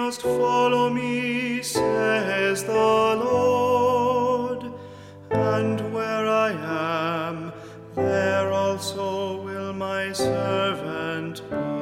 must follow me, says the Lord, and where I am, there also will my servant be.